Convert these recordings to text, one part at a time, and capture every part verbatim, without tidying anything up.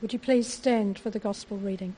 Would you please stand for the Gospel reading?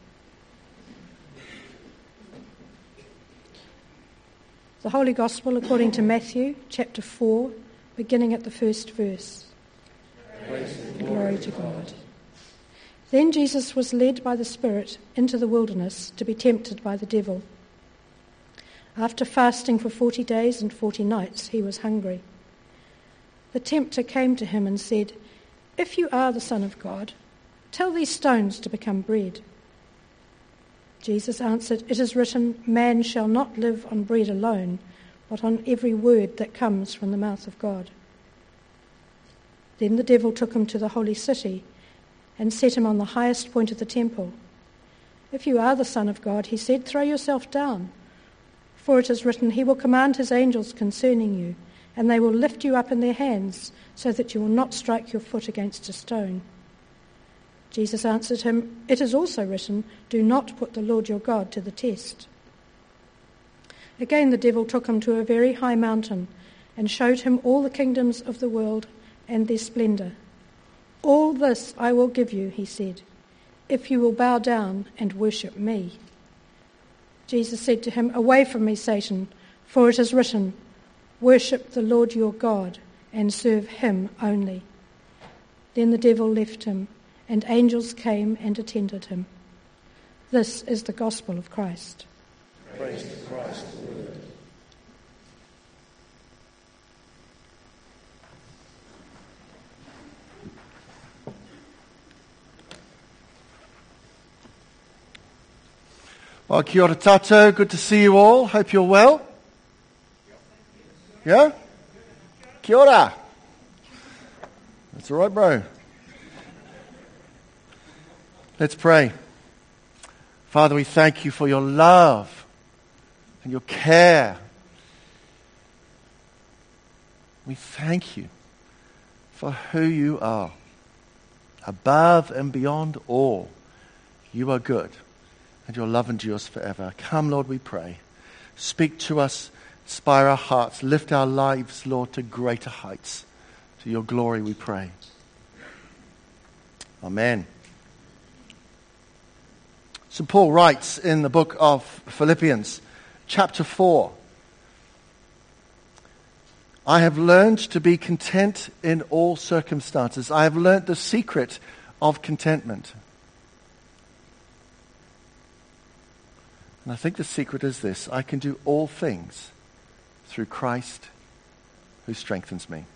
The Holy Gospel according to Matthew, chapter four, beginning at the first verse. Glory to God. Then Jesus was led by the Spirit into the wilderness to be tempted by the devil. After fasting for forty days and forty nights, he was hungry. The tempter came to him and said, "If you are the Son of God, tell these stones to become bread." Jesus answered, "It is written, man shall not live on bread alone, but on every word that comes from the mouth of God." Then the devil took him to the holy city and set him on the highest point of the temple. "If you are the Son of God," he said, "throw yourself down. For it is written, he will command his angels concerning you, and they will lift you up in their hands, so that you will not strike your foot against a stone." Jesus answered him, "It is also written, do not put the Lord your God to the test." Again the devil took him to a very high mountain and showed him all the kingdoms of the world and their splendour. "All this I will give you," he said, "if you will bow down and worship me." Jesus said to him, "Away from me, Satan, for it is written, worship the Lord your God and serve him only." Then the devil left him, and angels came and attended him. This is the gospel of Christ. Praise to Christ the Lord. Well, kia ora tātou. Good to see you all. Hope you're well. Yeah? Kia ora. That's all right, bro. Let's pray. Father, we thank you for your love and your care. We thank you for who you are. Above and beyond all, you are good, and your love endures forever. Come, Lord, we pray. Speak to us, inspire our hearts, lift our lives, Lord, to greater heights. To your glory we pray. Amen. Saint Paul writes in the book of Philippians, chapter four, "I have learned to be content in all circumstances. I have learned the secret of contentment." And I think the secret is this: I can do all things through Christ who strengthens me.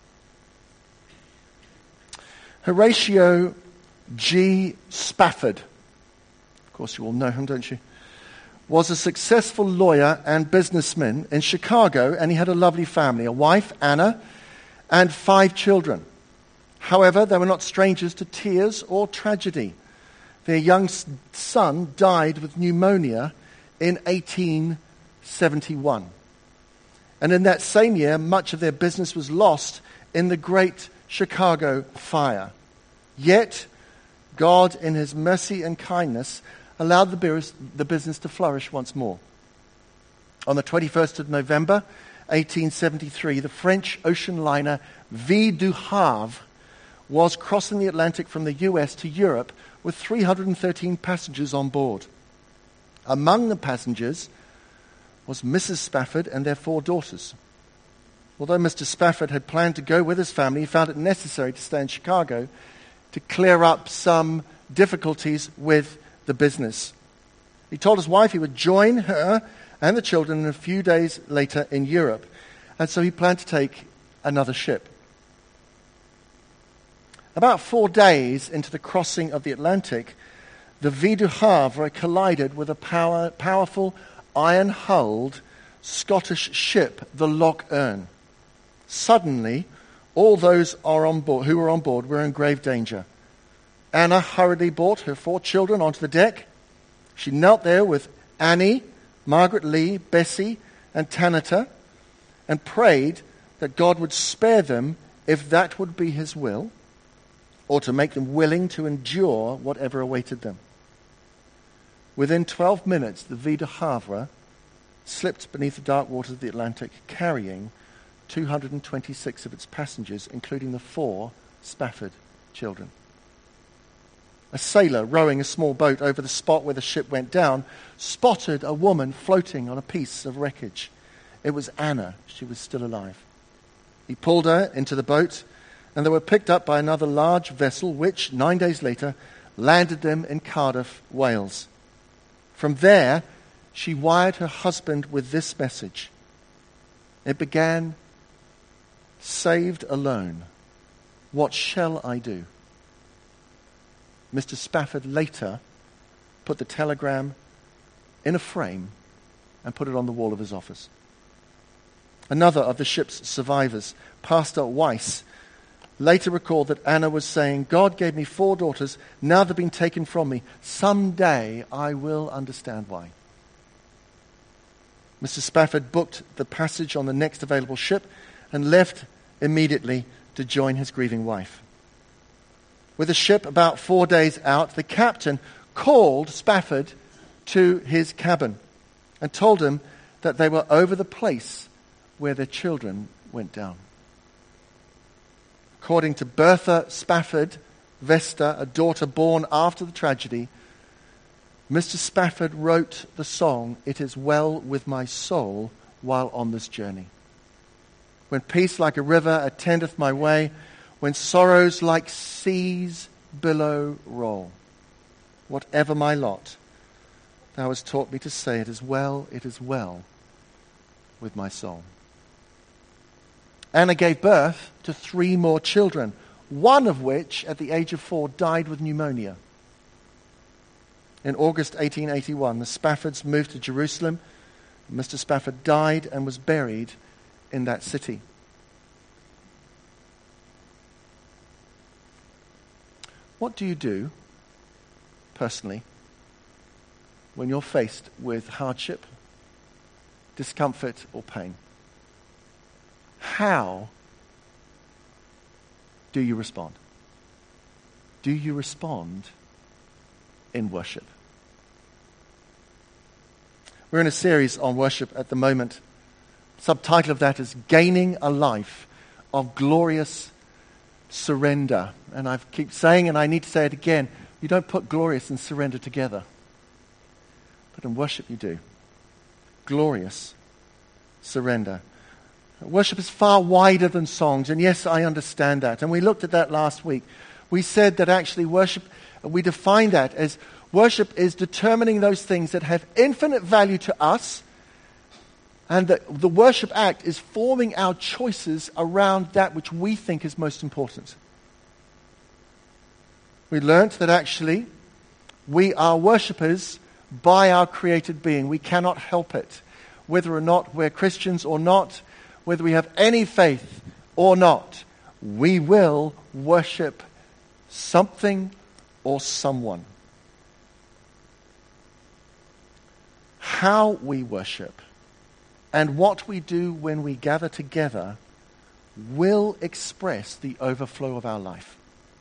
Horatio G. Spafford, of course you all know him, don't you, was a successful lawyer and businessman in Chicago, and he had a lovely family, a wife, Anna, and five children. However, they were not strangers to tears or tragedy. Their young son died with pneumonia in eighteen seventy-one. And in that same year, much of their business was lost in the Great Chicago Fire. Yet, God, in his mercy and kindness, allowed the business to flourish once more. On the twenty-first of November, eighteen seventy-three, the French ocean liner Vie du Havre was crossing the Atlantic from the U S to Europe with three hundred thirteen passengers on board. Among the passengers was Missus Spafford and their four daughters. Although Mister Spafford had planned to go with his family, he found it necessary to stay in Chicago to clear up some difficulties with the business. He told his wife he would join her and the children a few days later in Europe, and so he planned to take another ship. About four days into the crossing of the Atlantic, the Vie du Havre collided with a power, powerful iron-hulled Scottish ship, the Loch Earn. Suddenly, all those are on board, who were on board were in grave danger. Anna hurriedly brought her four children onto the deck. She knelt there with Annie, Margaret Lee, Bessie, and Tanita, and prayed that God would spare them if that would be his will, or to make them willing to endure whatever awaited them. Within twelve minutes, the Vie du Havre slipped beneath the dark waters of the Atlantic, carrying two hundred twenty-six of its passengers, including the four Spafford children. a sailor rowing a small boat over the spot where the ship went down, spotted a woman floating on a piece of wreckage. It was Anna. She was still alive. He pulled her into the boat, and they were picked up by another large vessel, which, nine days later, landed them in Cardiff, Wales. From there, she wired her husband with this message. It began, "Saved alone. What shall I do?" Mister Spafford later put the telegram in a frame and put it on the wall of his office. Another of the ship's survivors, Pastor Weiss, later recalled that Anna was saying, "God gave me four daughters. Now they've been taken from me. Someday I will understand why." Mister Spafford booked the passage on the next available ship and left immediately to join his grieving wife. With the ship about four days out, the captain called Spafford to his cabin and told him that they were over the place where their children went down. According to Bertha Spafford Vesta, a daughter born after the tragedy, Mister Spafford wrote the song, "It Is Well With My Soul," while on this journey. When peace like a river attendeth my way, when sorrows like seas billow roll, whatever my lot, thou hast taught me to say, "It is well, it is well with my soul." Anna gave birth to three more children, one of which, at the age of four, died with pneumonia. In August eighteen eighty-one, the Spaffords moved to Jerusalem. Mister Spafford died and was buried in that city. What do you do, personally, when you're faced with hardship, discomfort, or pain? How do you respond? Do you respond in worship? We're in a series on worship at the moment. Subtitle of that is Gaining a Life of Glorious Surrender. And I keep saying, and I need to say it again, you don't put glorious and surrender together. But in worship you do. Glorious surrender. Worship is far wider than songs, and yes, I understand that. And we looked at that last week. We said that actually worship, we define that as worship is determining those things that have infinite value to us, and that the worship act is forming our choices around that which we think is most important. We learnt that actually we are worshippers by our created being. We cannot help it. Whether or not we're Christians or not, whether we have any faith or not, we will worship something or someone. How we worship and what we do when we gather together will express the overflow of our life.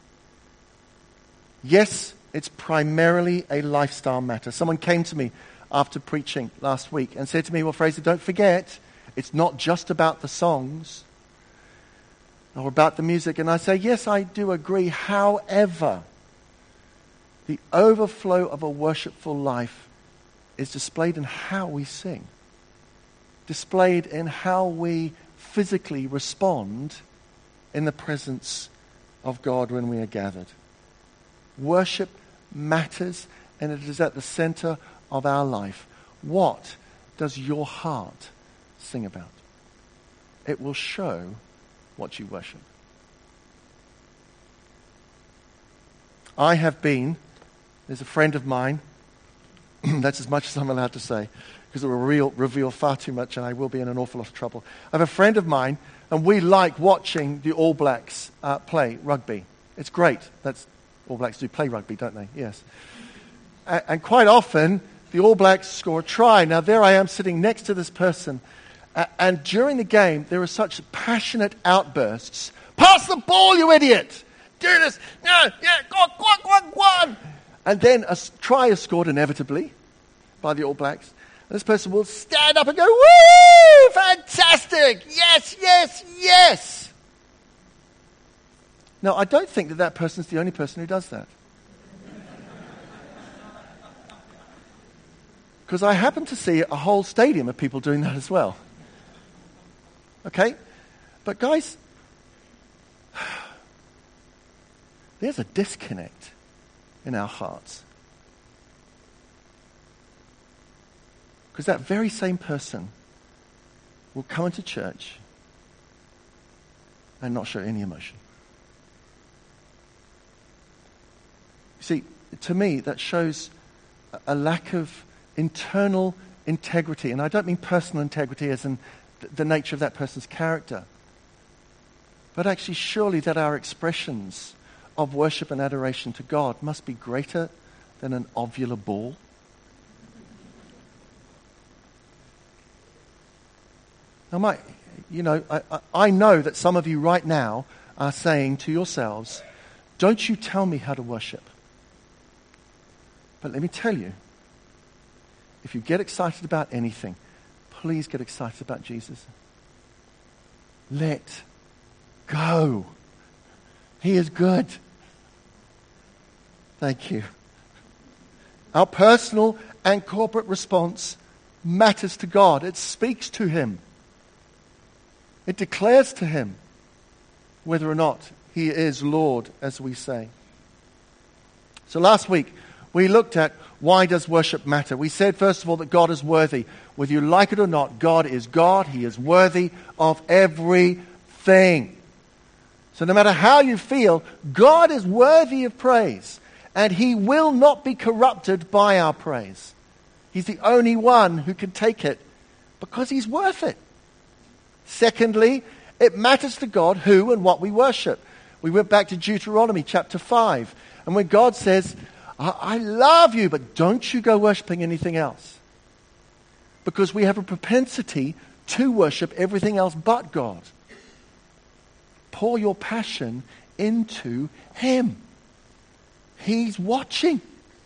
Yes, it's primarily a lifestyle matter. Someone came to me after preaching last week and said to me, "Well, Fraser, don't forget, it's not just about the songs or about the music." And I say, yes, I do agree. However, the overflow of a worshipful life is displayed in how we sing, displayed in how we physically respond in the presence of God when we are gathered. Worship matters, and it is at the center of our life. What does your heart sing about? It will show what you worship. I have been, there's a friend of mine, that's as much as I'm allowed to say, because it will reveal, reveal far too much and I will be in an awful lot of trouble. I have a friend of mine, and we like watching the All Blacks uh, play rugby. It's great. That's All Blacks do play rugby, don't they? Yes. And, and quite often, the All Blacks score a try. Now, there I am sitting next to this person, uh, and during the game, there are such passionate outbursts. "Pass the ball, you idiot! Do this! Yeah, yeah, go on, go on, go on, go on!" And then a try is scored inevitably by the All Blacks. And this person will stand up and go, "Woo! Fantastic! Yes, yes, yes!" Now, I don't think that that person's the only person who does that. Because I happen to see a whole stadium of people doing that as well. Okay? But guys, there's a disconnect in our hearts. Because that very same person will come into church and not show any emotion. See, to me, that shows a lack of internal integrity. And I don't mean personal integrity as in the nature of that person's character. But actually, surely that our expressions of worship and adoration to God must be greater than an ovular ball. Now, my, you know, I, I, I know that some of you right now are saying to yourselves, don't you tell me how to worship. But let me tell you, if you get excited about anything, please get excited about Jesus. Let go. He is good. Thank you. Our personal and corporate response matters to God. It speaks to Him. It declares to Him whether or not He is Lord, as we say. So last week, we looked at why does worship matter. We said, first of all, that God is worthy. Whether you like it or not, God is God. He is worthy of everything. So no matter how you feel, God is worthy of praise. And He will not be corrupted by our praise. He's the only one who can take it because He's worth it. Secondly, it matters to God who and what we worship. We went back to Deuteronomy chapter five. And when God says, I, I love you, but don't you go worshiping anything else. Because we have a propensity to worship everything else but God. Pour your passion into Him. He's watching.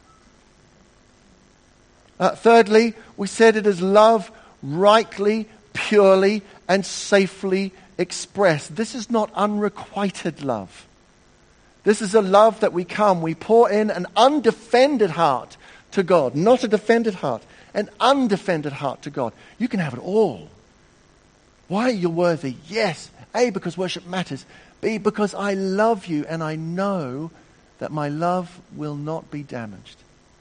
Uh, thirdly, we said it is love rightly, purely, and safely expressed. This is not unrequited love. This is a love that we come, we pour in an undefended heart to God. Not a defended heart, an undefended heart to God. You can have it all. Why are you worthy? Yes. A, because worship matters. B, because I love you and I know that my love will not be damaged.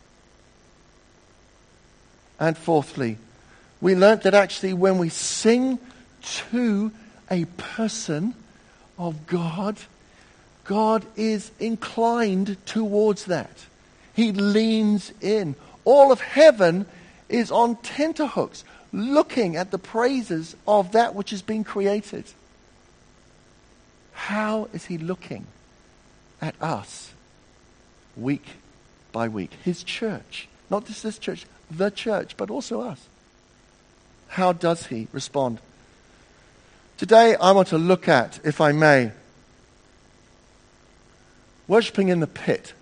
And fourthly, we learnt that actually when we sing to a person of God, God is inclined towards that. He leans in. All of heaven is on tenterhooks, looking at the praises of that which has been created. How is He looking at us week by week? His church. Not just this church, the church, but also us. How does He respond? Today I want to look at, if I may, worshipping in the pit.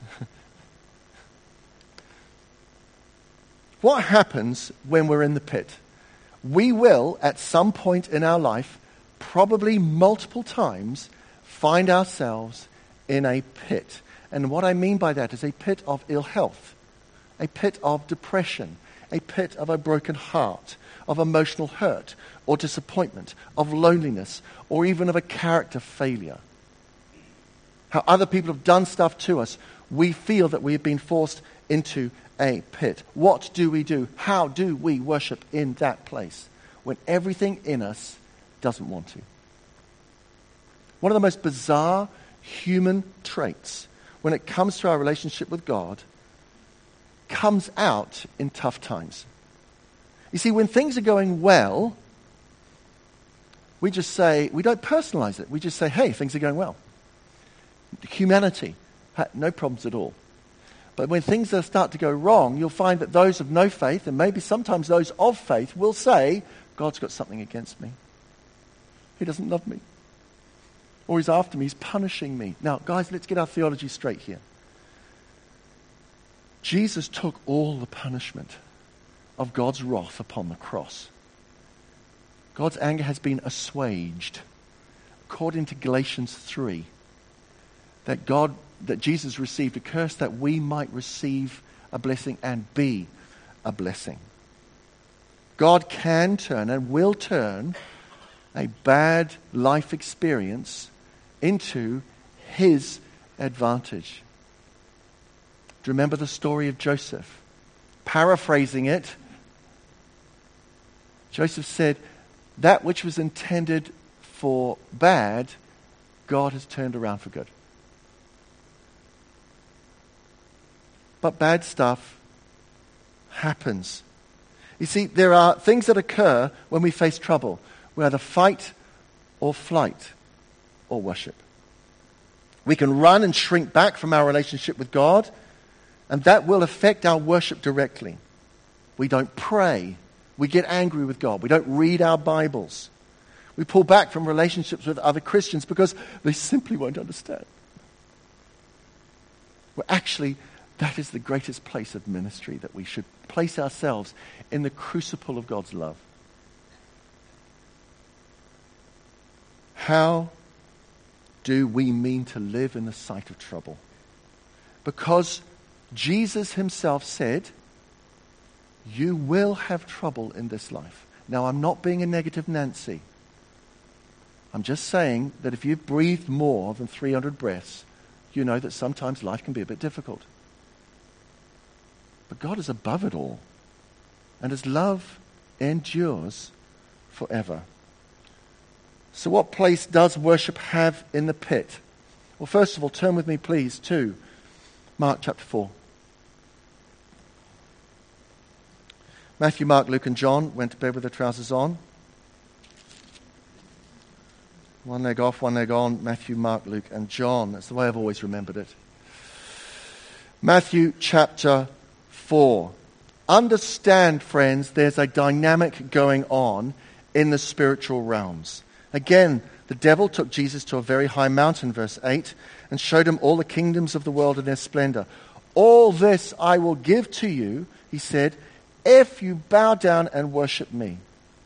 What happens when we're in the pit? We will, at some point in our life, probably multiple times, find ourselves in a pit. And what I mean by that is a pit of ill health, a pit of depression, a pit of a broken heart, of emotional hurt or disappointment, of loneliness, or even of a character failure. How other people have done stuff to us, we feel that we have been forced into a pit. What do we do? How do we worship in that place when everything in us doesn't want to? One of the most bizarre human traits when it comes to our relationship with God comes out in tough times. You see, when things are going well, we just say, we don't personalize it. We just say, hey, things are going well. Humanity, no problems at all. But when things start to go wrong, you'll find that those of no faith, and maybe sometimes those of faith, will say, God's got something against me. He doesn't love me. Or He's after me, He's punishing me. Now, guys, let's get our theology straight here. Jesus took all the punishment of God's wrath upon the cross. God's anger has been assuaged. According to Galatians three, that God, that Jesus received a curse that we might receive a blessing and be a blessing. God can turn and will turn a bad life experience into his advantage. Do you remember the story of Joseph? Paraphrasing it, Joseph said, that which was intended for bad, God has turned around for good. But bad stuff happens. You see, there are things that occur when we face trouble. We either fight or flight or worship. We can run and shrink back from our relationship with God, and that will affect our worship directly. We don't pray. We get angry with God. We don't read our Bibles. We pull back from relationships with other Christians because they simply won't understand. Well, actually, that is the greatest place of ministry, that we should place ourselves in the crucible of God's love. How do we mean to live in the sight of trouble? Because Jesus himself said, you will have trouble in this life. Now, I'm not being a negative Nancy. I'm just saying that if you've breathed more than three hundred breaths, you know that sometimes life can be a bit difficult. But God is above it all, and his love endures forever. So what place does worship have in the pit? Well, first of all, turn with me, please, to Mark chapter four. Matthew, Mark, Luke, and John went to bed with their trousers on. One leg off, one leg on. Matthew, Mark, Luke, and John. That's the way I've always remembered it. Matthew chapter four. Understand, friends, there's a dynamic going on in the spiritual realms. Again, the devil took Jesus to a very high mountain, verse eight, and showed him all the kingdoms of the world and their splendor. All this I will give to you, he said, if you bow down and worship me.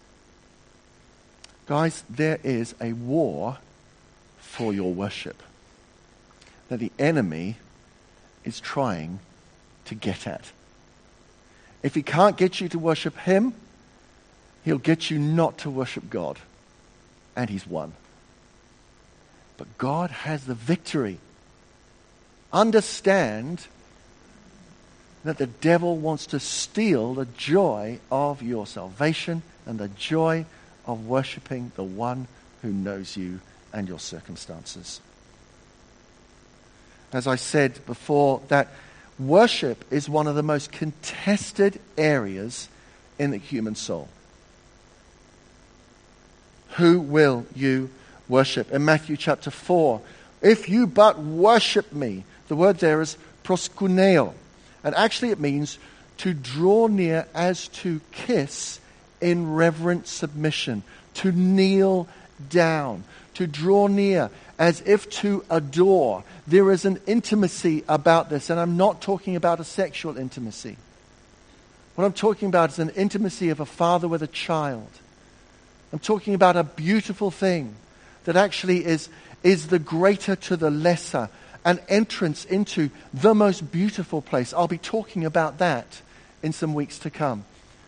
Guys, there is a war for your worship that the enemy is trying to get at. If he can't get you to worship him, he'll get you not to worship God. And he's won. But God has the victory. Understand that the devil wants to steal the joy of your salvation and the joy of worshiping the one who knows you and your circumstances. As I said before, that worship is one of the most contested areas in the human soul. Who will you worship? In Matthew chapter four, if you but worship me, the word there is proskuneo. And actually it means to draw near as to kiss in reverent submission, to kneel down, to draw near as if to adore. There is an intimacy about this, and I'm not talking about a sexual intimacy. What I'm talking about is an intimacy of a father with a child. I'm talking about a beautiful thing that actually is, is the greater to the lesser, an entrance into the most beautiful place. I'll be talking about that in some weeks to come.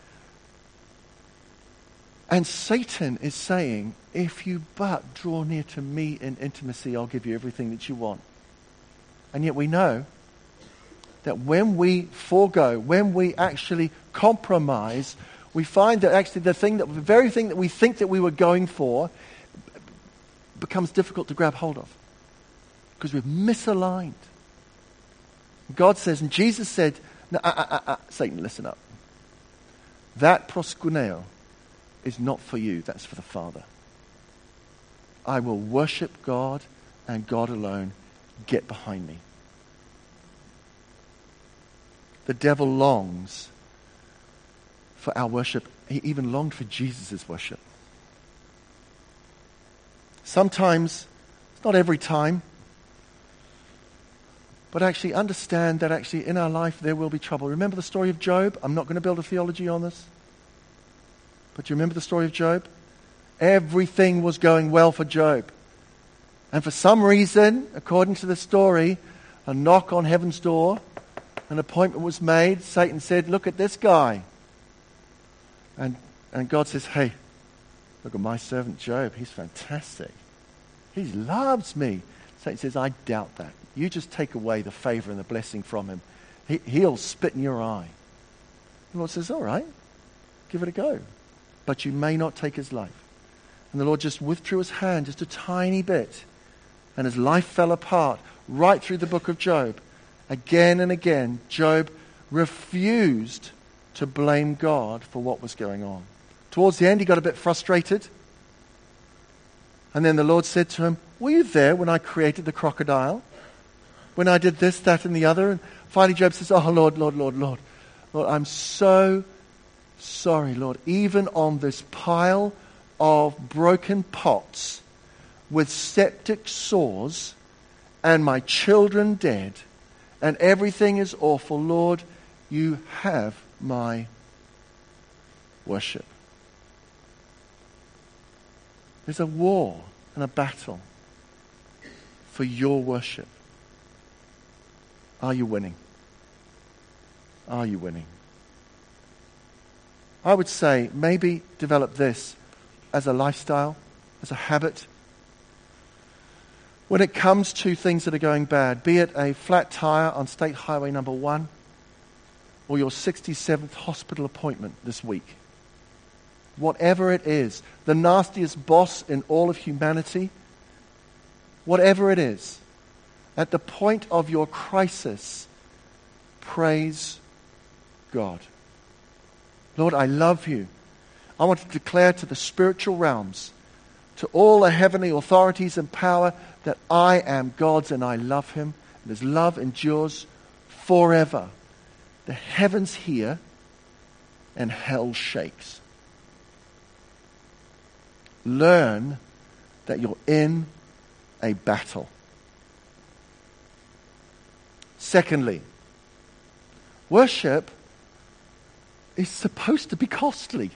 And Satan is saying, if you but draw near to me in intimacy, I'll give you everything that you want. And yet we know that when we forego, when we actually compromise, we find that actually the thing that the very thing that we think that we were going for becomes difficult to grab hold of. Because we've misaligned. God says, and Jesus said, no, uh, uh, uh, uh, Satan, listen up. That proskuneo is not for you, that's for the Father. I will worship God and God alone. Get behind me. The devil longs for our worship. He even longed for Jesus' worship. Sometimes, it's not every time, but actually understand that actually in our life there will be trouble. Remember the story of Job? I'm not going to build a theology on this. But you remember the story of Job? Everything was going well for Job. And for some reason, according to the story, a knock on heaven's door An appointment was made. Satan said, look at this guy. And, and God says, hey, look at my servant Job. He's fantastic. He loves me. Satan says, I doubt that. You just take away the favor and the blessing from him. He, he'll spit in your eye. The Lord says, all right, give it a go. But you may not take his life. And the Lord just withdrew his hand just a tiny bit. And his life fell apart right through the book of Job. Again and again, Job refused to blame God for what was going on. Towards the end, he got a bit frustrated. And then the Lord said to him, were you there when I created the crocodile? When I did this, that, and the other? And finally Job says, oh, Lord, Lord, Lord, Lord. Lord, I'm so sorry, Lord. Even on this pile of broken pots with septic sores and my children dead and everything is awful, Lord, you have my worship. There's a war and a battle for your worship. Are you winning? Are you winning? I would say maybe develop this as a lifestyle, as a habit. When it comes to things that are going bad, be it a flat tire on State Highway number one or your sixty-seventh hospital appointment this week, whatever it is, the nastiest boss in all of humanity, whatever it is, at the point of your crisis, praise God. Lord, I love you. I want to declare to the spiritual realms, to all the heavenly authorities and power, that I am God's and I love him. And his love endures forever. The heavens hear and hell shakes. Learn that you're in a battle. Secondly, worship is supposed to be costly.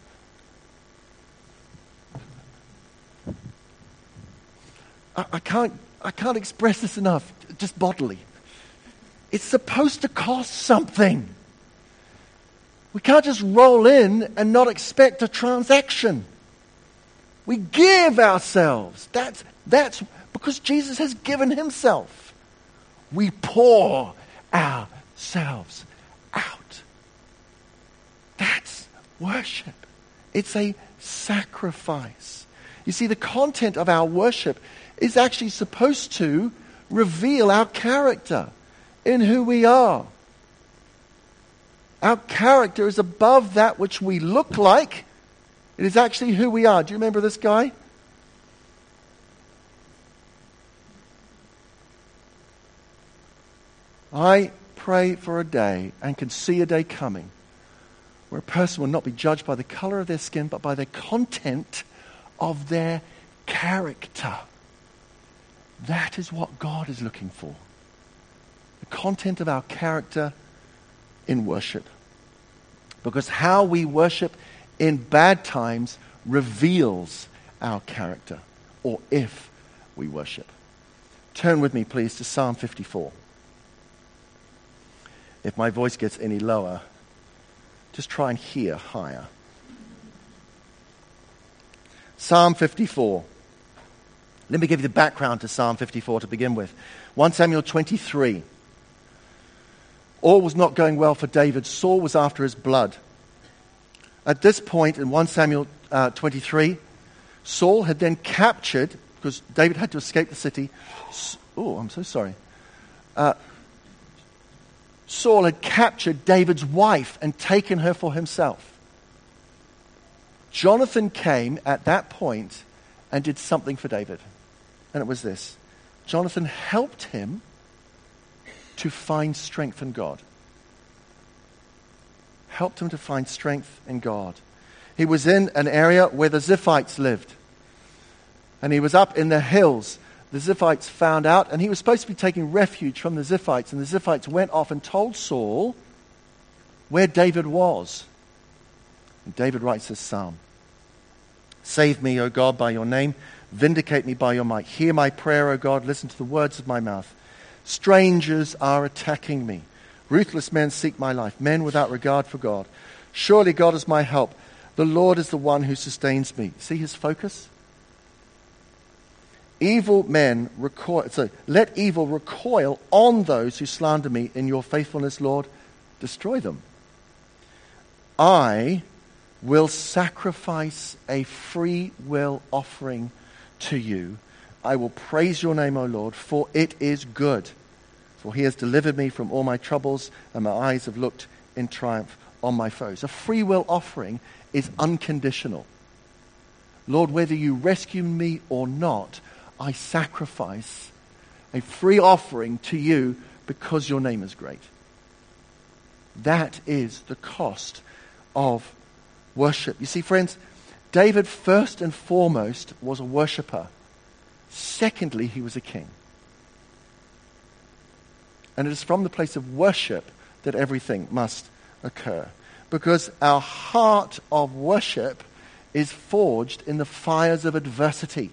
I, I can't I can't express this enough, just bodily. It's supposed to cost something. We can't just roll in and not expect a transaction. We give ourselves. That's, that's because Jesus has given himself. We pour ourselves out. That's worship. It's a sacrifice. You see, the content of our worship is actually supposed to reveal our character in who we are. Our character is above that which we look like. It is actually who we are. Do you remember this guy? I pray for a day and can see a day coming where a person will not be judged by the color of their skin, but by the content of their character. That is what God is looking for. The content of our character in worship. Because how we worship in bad times reveals our character, or if we worship. Turn with me, please, to Psalm fifty-four. If my voice gets any lower, just try and hear higher. Psalm fifty-four. Let me give you the background to Psalm fifty-four to begin with. First Samuel twenty-three. All was not going well for David. Saul was after his blood. At this point in First Samuel uh, twenty-three, Saul had then captured, because David had to escape the city. Oh, I'm so sorry. Uh, Saul had captured David's wife and taken her for himself. Jonathan came at that point and did something for David. And it was this. Jonathan helped him to find strength in God. Helped him to find strength in God. He was in an area where the Ziphites lived. And he was up in the hills. The Ziphites found out, and he was supposed to be taking refuge from the Ziphites. And the Ziphites went off and told Saul where David was. And David writes this psalm. Save me, O God, by your name. Vindicate me by your might. Hear my prayer, O God. Listen to the words of my mouth. Strangers are attacking me. Ruthless men seek my life, men without regard for God. Surely God is my help. The Lord is the one who sustains me. See his focus? Evil men recoil. So let evil recoil on those who slander me. In your faithfulness, Lord, destroy them. I will sacrifice a free will offering to you. I will praise your name, O Lord, for it is good. For he has delivered me from all my troubles, and my eyes have looked in triumph on my foes. A free will offering is unconditional. Lord, whether you rescue me or not, I sacrifice a free offering to you because your name is great. That is the cost of worship. You see, friends, David first and foremost was a worshiper. Secondly, he was a king. And it is from the place of worship that everything must occur. Because our heart of worship is forged in the fires of adversity.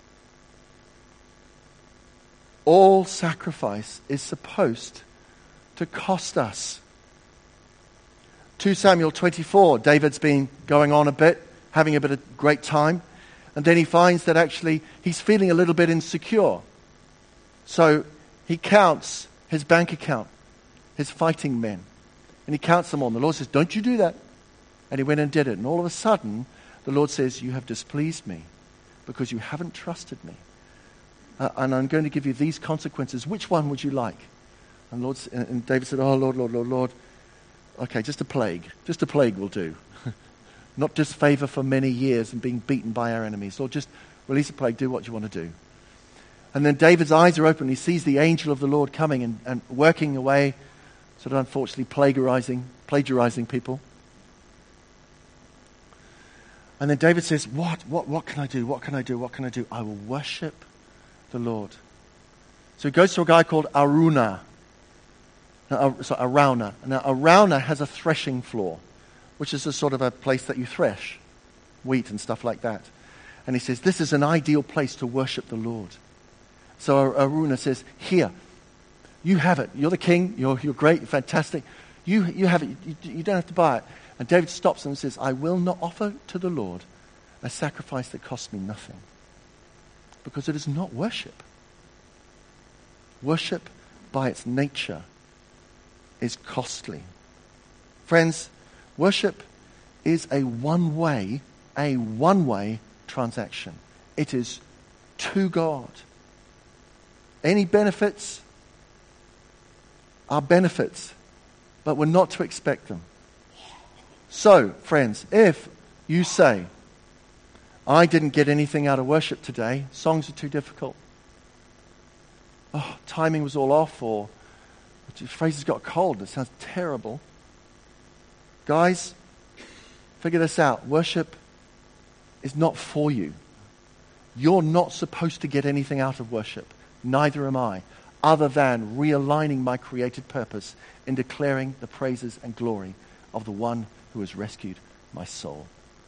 All sacrifice is supposed to cost us. Second Samuel twenty-four, David's been going on a bit, having a bit of great time, and then he finds that actually he's feeling a little bit insecure. So he counts his bank account, his fighting men, and he counts them on. The Lord says, don't you do that. And he went and did it. And all of a sudden, the Lord says, you have displeased me because you haven't trusted me. Uh, and I'm going to give you these consequences. Which one would you like? And, Lord, and David said, oh, Lord, Lord, Lord, Lord. Okay, just a plague. Just a plague will do. Not disfavor for many years and being beaten by our enemies. Lord, just release a plague. Do what you want to do. And then David's eyes are open. He sees the angel of the Lord coming and, and working away, sort of unfortunately plagiarizing, plagiarizing people. And then David says, what, what, what can I do? What can I do? What can I do? I will worship the Lord. So he goes to a guy called Araunah. No, so Araunah. Now Araunah has a threshing floor, which is a sort of a place that you thresh wheat and stuff like that. And he says, this is an ideal place to worship the Lord. So Araunah says, here, you have it. You're the king. You're, you're great. You're fantastic. You, you have it. You, you don't have to buy it. And David stops and says, I will not offer to the Lord a sacrifice that costs me nothing. Because it is not worship. Worship by its nature is costly. Friends, worship is a one-way, a one-way transaction. It is to God. Any benefits are benefits, but we're not to expect them. So, friends, if you say, I didn't get anything out of worship today, songs are too difficult, oh, timing was all off, or the phrase has got cold, it sounds terrible. Guys, figure this out. Worship is not for you. You're not supposed to get anything out of worship. Neither am I, other than realigning my created purpose in declaring the praises and glory of the one who has rescued my soul.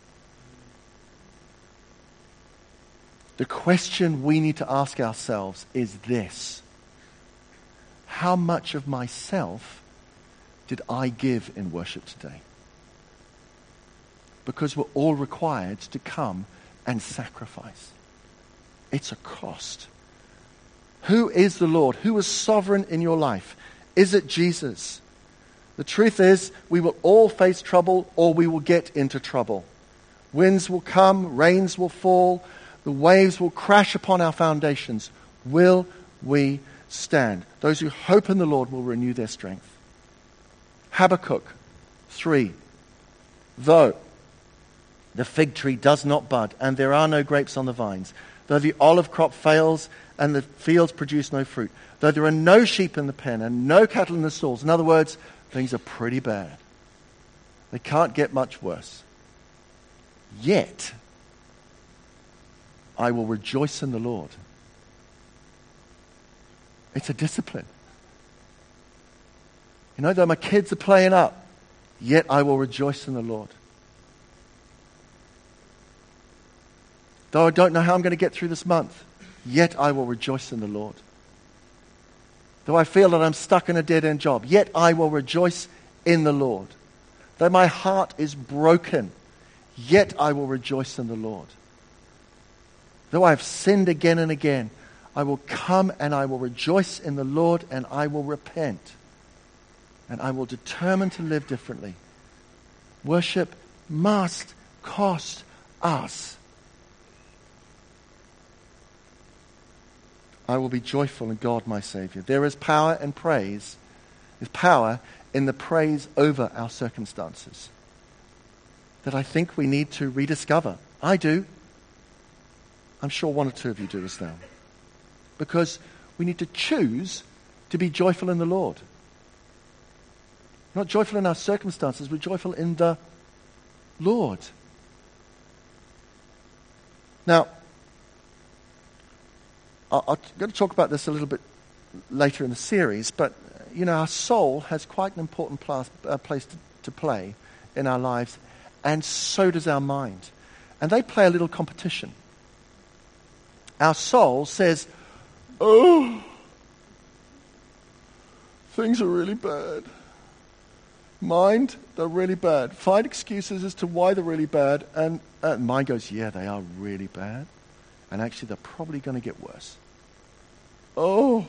The question we need to ask ourselves is this: how much of myself did I give in worship today? Because we're all required to come and sacrifice. It's a cost. Who is the Lord? Who is sovereign in your life? Is it Jesus? The truth is, we will all face trouble, or we will get into trouble. Winds will come, rains will fall, the waves will crash upon our foundations. Will we stand? Those who hope in the Lord will renew their strength. Habakkuk three. Though the fig tree does not bud, and there are no grapes on the vines, though the olive crop fails, and the fields produce no fruit, though there are no sheep in the pen, and no cattle in the stalls. In other words, things are pretty bad. They can't get much worse. Yet, I will rejoice in the Lord. It's a discipline. You know, though my kids are playing up, yet I will rejoice in the Lord. Though I don't know how I'm going to get through this month, yet I will rejoice in the Lord. Though I feel that I'm stuck in a dead-end job, yet I will rejoice in the Lord. Though my heart is broken, yet I will rejoice in the Lord. Though I have sinned again and again, I will come and I will rejoice in the Lord, and I will repent. And I will determine to live differently. Worship must cost us. I will be joyful in God, my Savior. There is power in praise. There's power in the praise over our circumstances that I think we need to rediscover. I do. I'm sure one or two of you do as well. Because we need to choose to be joyful in the Lord. Not joyful in our circumstances, we're joyful in the Lord. Now, I'm going to talk about this a little bit later in the series, but, you know, our soul has quite an important place, uh, place to, to play in our lives, and so does our mind. And they play a little competition. Our soul says, oh, things are really bad. Mind, they're really bad. Find excuses as to why they're really bad, and uh, mind goes, yeah, they are really bad. And actually, they're probably going to get worse. Oh.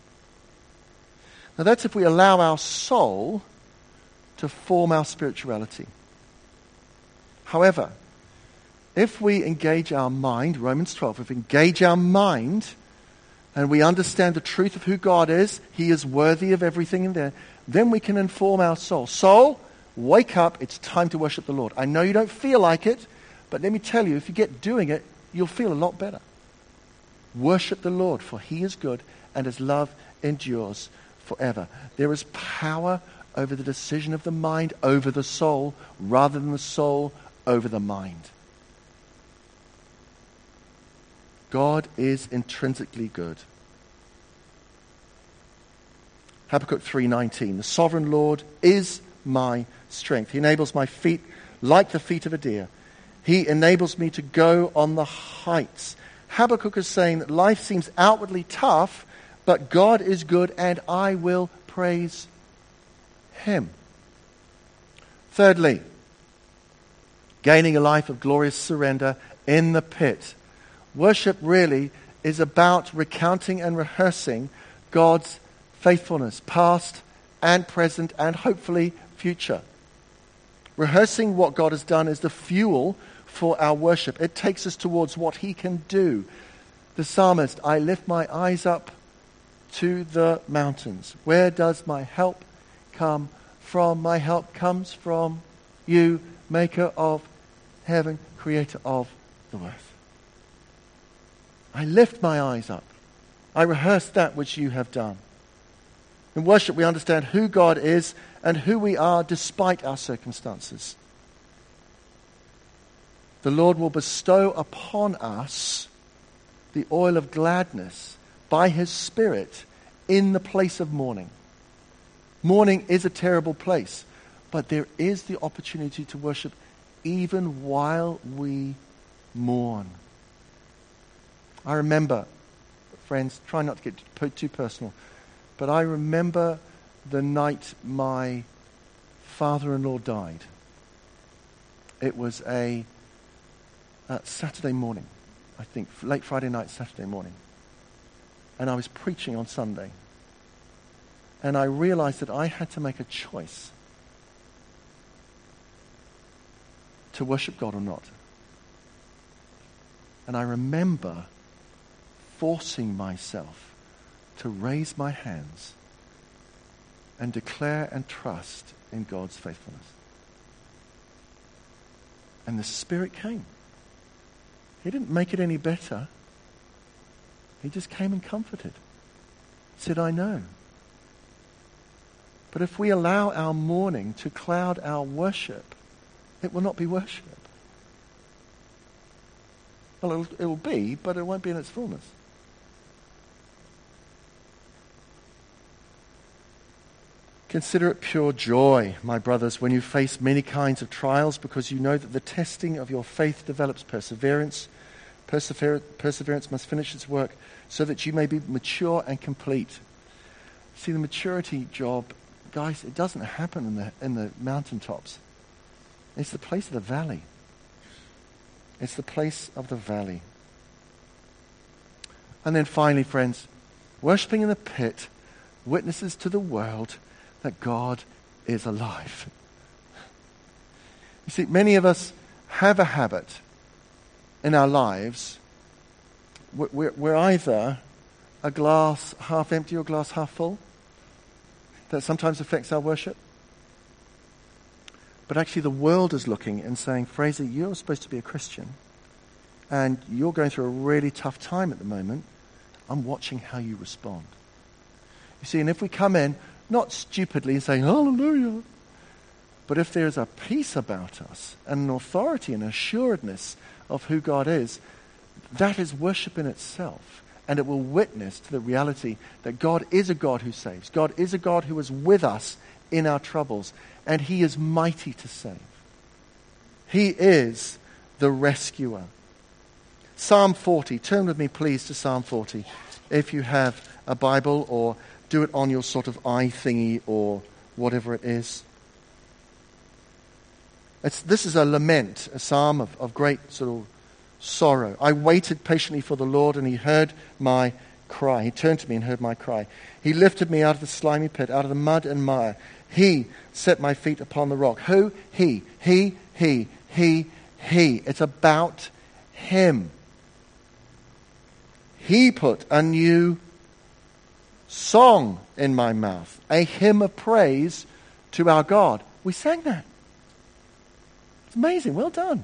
Now, that's if we allow our soul to form our spirituality. However, if we engage our mind, Romans twelve, if we engage our mind and we understand the truth of who God is, He is worthy of everything in there, then we can inform our soul. Soul, wake up, it's time to worship the Lord. I know you don't feel like it, but let me tell you, if you get doing it, you'll feel a lot better. Worship the Lord, for He is good, and His love endures forever. There is power over the decision of the mind over the soul, rather than the soul over the mind. God is intrinsically good. Habakkuk three nineteen, the sovereign Lord is my strength. He enables my feet like the feet of a deer. He enables me to go on the heights. Habakkuk is saying that life seems outwardly tough, but God is good, and I will praise Him. Thirdly, gaining a life of glorious surrender in the pit. Worship really is about recounting and rehearsing God's faithfulness, past and present, and hopefully future. Rehearsing what God has done is the fuel for our worship. It takes us towards what He can do. The psalmist, I lift my eyes up to the mountains. Where does my help come from? My help comes from you, maker of heaven, creator of the earth. I lift my eyes up. I rehearse that which you have done. In worship, we understand who God is and who we are despite our circumstances. The Lord will bestow upon us the oil of gladness by His Spirit in the place of mourning. Mourning is a terrible place, but there is the opportunity to worship even while we mourn. I remember, friends, try not to get too personal, but I remember the night my father-in-law died. It was a uh, Saturday morning, I think, late Friday night, Saturday morning. And I was preaching on Sunday. And I realized that I had to make a choice to worship God or not. And I remember forcing myself to raise my hands and declare and trust in God's faithfulness. And the Spirit came. He didn't make it any better. He just came and comforted. Said, I know. But if we allow our mourning to cloud our worship, it will not be worship. Well, it'll, it will be, but it won't be in its fullness. Consider it pure joy, my brothers, when you face many kinds of trials, because you know that the testing of your faith develops perseverance. Persever- perseverance must finish its work, so that you may be mature and complete, See, the maturity job, guys, it doesn't happen in the, in the mountaintops. It's the place of the valley. It's the place of the valley. And then finally, friends, worshipping in the pit witnesses to the world that God is alive. You see, many of us have a habit in our lives. We're, we're either a glass half empty or glass half full. That sometimes affects our worship. But actually the world is looking and saying, Fraser, you're supposed to be a Christian, and you're going through a really tough time at the moment. I'm watching how you respond. You see, and if we come in, not stupidly saying, hallelujah, but if there's a peace about us, and an authority and assuredness of who God is, that is worship in itself. And it will witness to the reality that God is a God who saves. God is a God who is with us in our troubles. And he is mighty to save. He is the rescuer. Psalm forty. Turn with me, please, to Psalm forty. If you have a Bible, or do it on your sort of eye thingy or whatever it is. It's, this is a lament, a psalm of, of great sort of sorrow. I waited patiently for the Lord, and he heard my cry. He turned to me and heard my cry. He lifted me out of the slimy pit, out of the mud and mire. He set my feet upon the rock. Who? He. He, he, he, he. It's about him. He put a new song in my mouth, a hymn of praise to our God. We sang that. It's amazing. Well done.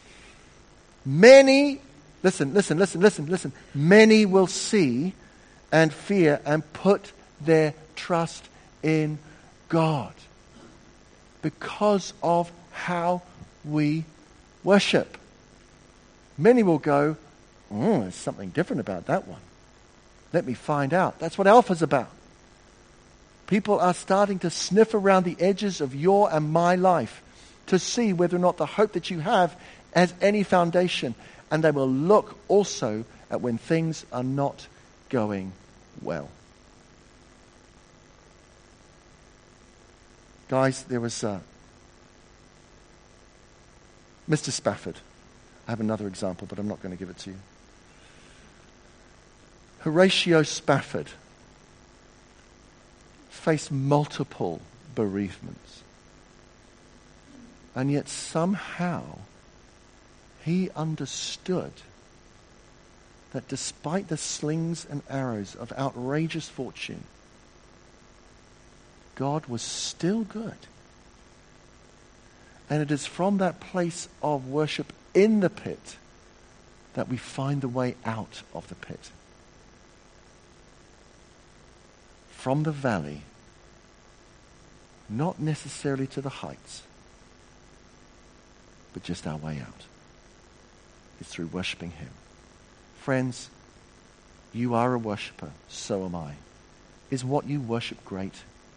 Many, listen, listen, listen, listen, listen. Many will see and fear and put their trust in God because of how we worship. Many will go, oh, there's something different about that one. Let me find out. That's what Alpha's about. People are starting to sniff around the edges of your and my life to see whether or not the hope that you have has any foundation. And they will look also at when things are not going well. Guys, there was uh, Mister Spafford. I have another example, but I'm not going to give it to you. Horatio Spafford faced multiple bereavements. And yet somehow he understood that despite the slings and arrows of outrageous fortune, God was still good. And it is from that place of worship in the pit that we find the way out of the pit. From the valley, not necessarily to the heights, but just our way out is through worshiping him. Friends, you are a worshiper, so am I. Is what you worship great?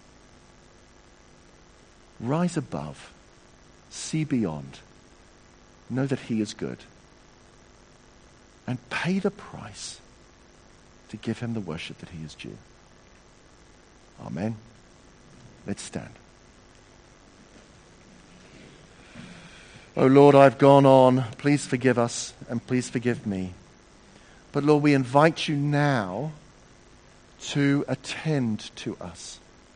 Rise above, see beyond, know that he is good, and pay the price to give him the worship that he is due. Amen. Let's stand. Oh Lord, I've gone on. Please forgive us and please forgive me. But Lord, we invite you now to attend to us.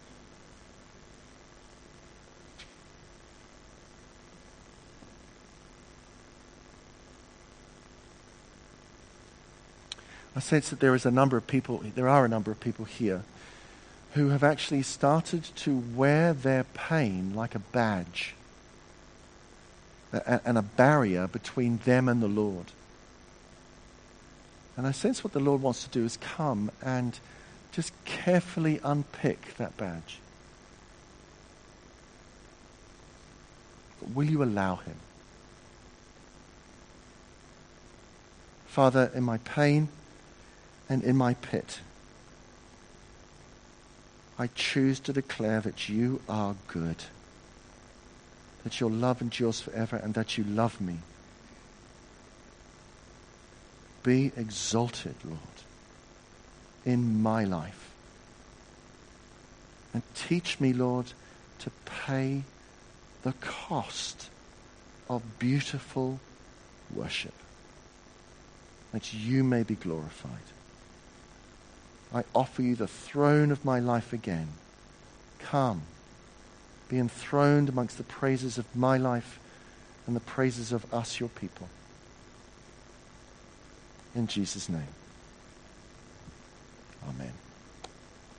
I sense that there is a number of people, there are a number of people here who have actually started to wear their pain like a badge and a barrier between them and the Lord. And I sense what the Lord wants to do is come and just carefully unpick that badge. But will you allow him? Father, in my pain and in my pit, I choose to declare that you are good, that your love endures forever, and that you love me. Be exalted, Lord, in my life. And teach me, Lord, to pay the cost of beautiful worship, that you may be glorified. I offer you the throne of my life again. Come, be enthroned amongst the praises of my life and the praises of us, your people. In Jesus' name, amen.